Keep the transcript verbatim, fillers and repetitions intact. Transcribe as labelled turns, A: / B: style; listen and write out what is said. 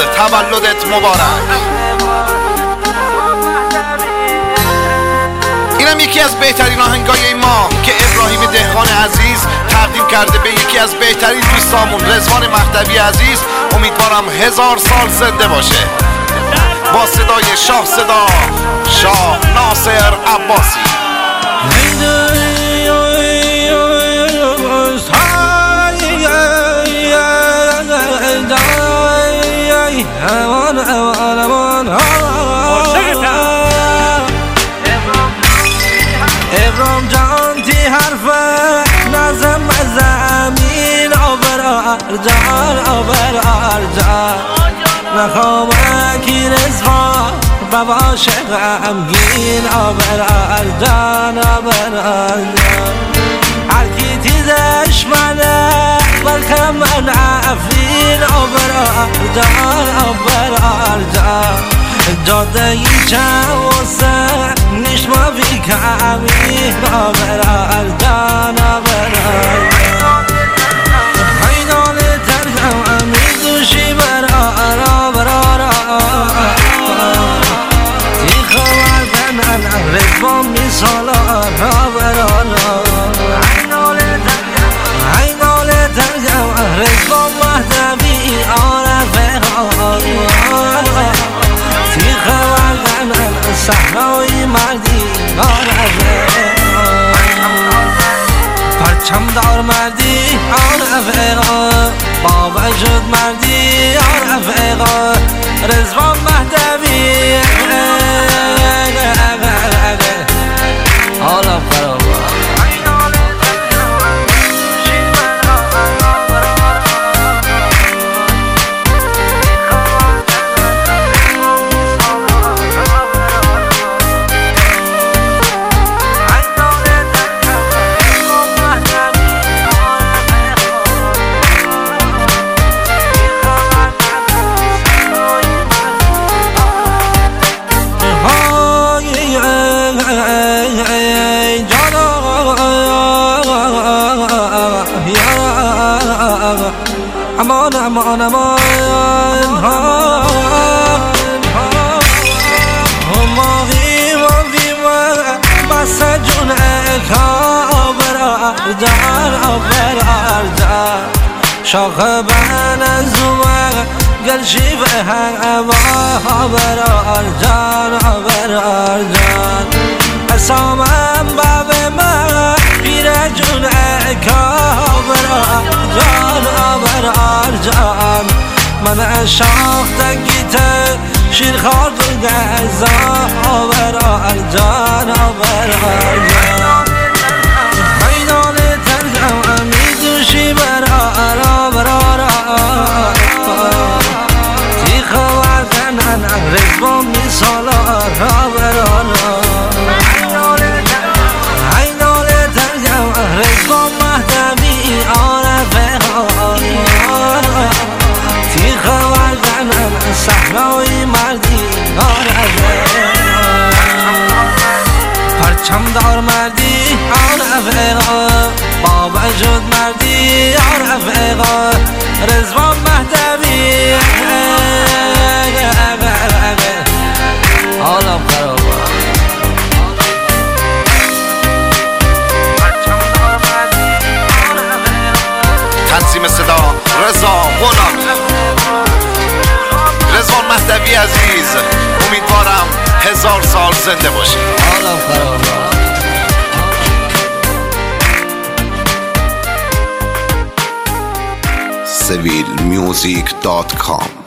A: تولدت مبارک. اینم یکی از بهترین آهنگای این ماه که ابراهیم دهقان عزیز تقدیم کرده به یکی از بهترین دوستامون رضوان مهدوی عزیز. امیدوارم هزار سال زنده باشه. با صدای شاه صدا شاه ناصر عباسی.
B: ابرام جان تی حرفه نظم زمین آبر جان آبر جان نخوامه کی رزقا بابا شغمگین آبر جان آبر جان هر کی تیزش منه بلکه من عفرین آبر جان آبر جان جاده ای چوسه نشما بی کمی آبر جان آبر خیدان ترگم امی دوشی بر آرا بر آرا تی خوردن رزبان می سالارا بر آرا خیدان ترگم رزبان مهدوی آرفه تی خوردن صحرای مردی آرفه پرچم دار مردی آرفه با وجود مردی آرفه رضوان مهدوی حالا فرابا امان امان امان هماغی و بیمه بس جون اکابر آرجان آبر آرجان شاخ بین زومه گلشی به هوا آبر آرجان آبر آرجان اسامم باب من پیر جون اکابر آرجان آبر آرجان من شاخ تنگیته شیر خورد و گزا آبر آرجان آبر آرجان خیدان ترگم امی دوشی بر آرا بر آرا تی خوردن رزبان می سالارا بر آرا خیدان ترگم رزبان مهدوی آرفه تی خوردن صحرای مردی آرفه پرچم دار مردی آرفه با وجود مردی آرفه رضوان مهدوی حالم خرابه
A: تنظیم صدا رضا غلامی. رضوان مهدوی عزیز امیدوارم هزار سال زنده باشی.
B: حالم خرابه.
A: سویل میوزیک دات کام